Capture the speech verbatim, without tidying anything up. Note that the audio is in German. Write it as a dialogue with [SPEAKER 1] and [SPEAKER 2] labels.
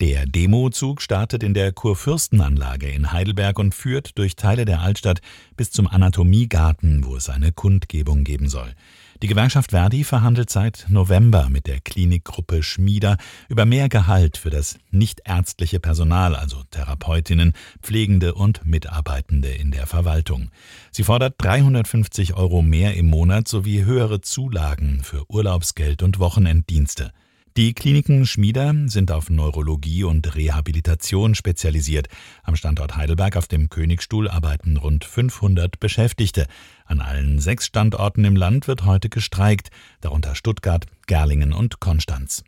[SPEAKER 1] Der Demozug startet in der Kurfürstenanlage in Heidelberg und führt durch Teile der Altstadt bis zum Anatomiegarten, wo es eine Kundgebung geben soll. Die Gewerkschaft Verdi verhandelt seit November mit der Klinikgruppe Schmieder über mehr Gehalt für das nichtärztliche Personal, also Therapeutinnen, Pflegende und Mitarbeitende in der Verwaltung. Sie fordert dreihundertfünfzig Euro mehr im Monat sowie höhere Zulagen für Urlaubsgeld und Wochenenddienste. Die Kliniken Schmieder sind auf Neurologie und Rehabilitation spezialisiert. Am Standort Heidelberg auf dem Königstuhl arbeiten rund fünfhundert Beschäftigte. An allen sechs Standorten im Land wird heute gestreikt, darunter Stuttgart, Gerlingen und Konstanz.